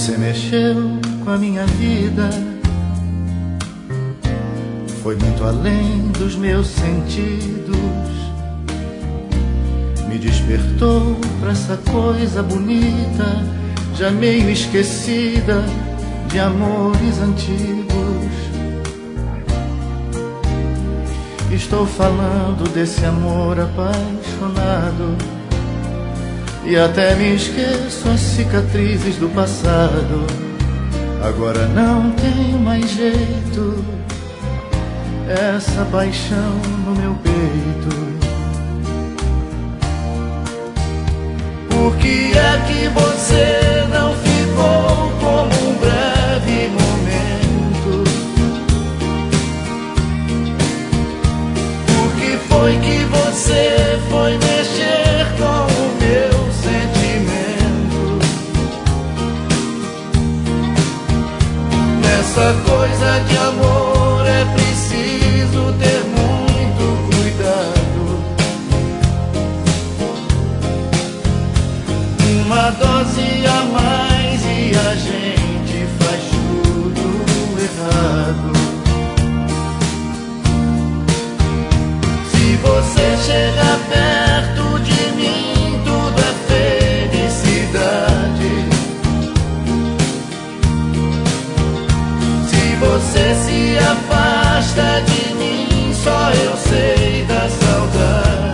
Você mexeu com a minha vida, foi muito além dos meus sentidos. Me despertou pra essa coisa bonita, já meio esquecida, de amores antigos. Estou falando desse amor apaixonado, e até me esqueço as cicatrizes do passado. Agora não tem mais jeito, essa paixão no meu peito. Por que é que você não ficou como um breve momento? Por que foi que você foi mexer com o meu sentimento? Nessa coisa de amor é preciso ter muito cuidado. Uma dose a mais e a gente faz tudo errado. Se você chegar perto de mim, tudo é felicidade. Se você se afasta de mim, só eu sei da saudade.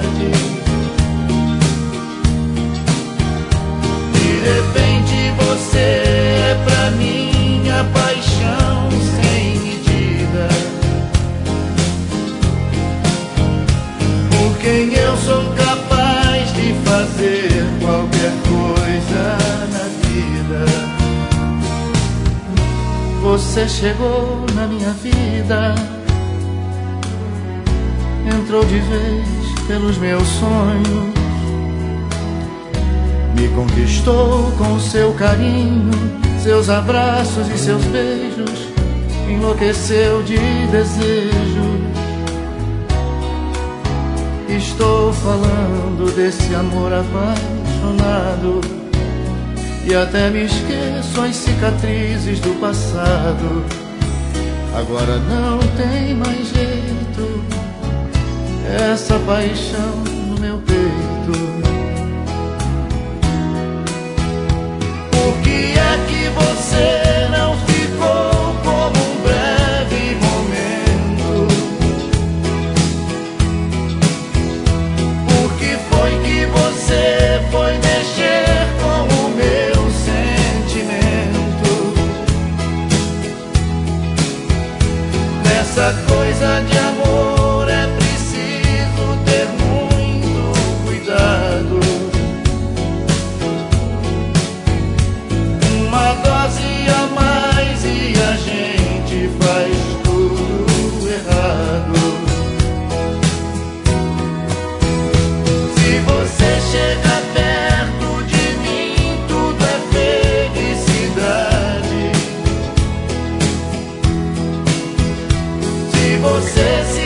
De repente você é pra mim a paixão sem medida. Por quem eu sou capaz de fazer qualquer coisa na vida. Você chegou na minha vida, entrou de vez pelos meus sonhos, me conquistou com seu carinho, seus abraços e seus beijos, enlouqueceu de desejo. Estou falando desse amor apaixonado, e até me esqueço as cicatrizes do passado. Agora não tem mais jeito, essa paixão no meu peito. Por que é que você não ficou como um breve momento? Por que foi que você foi mexer com o meu sentimento? Nessa coisa de amor é preciso ter muito cuidado. Uma dose a mais e a gente faz tudo errado. Se você chega perto de mim, tudo é felicidade. Se você se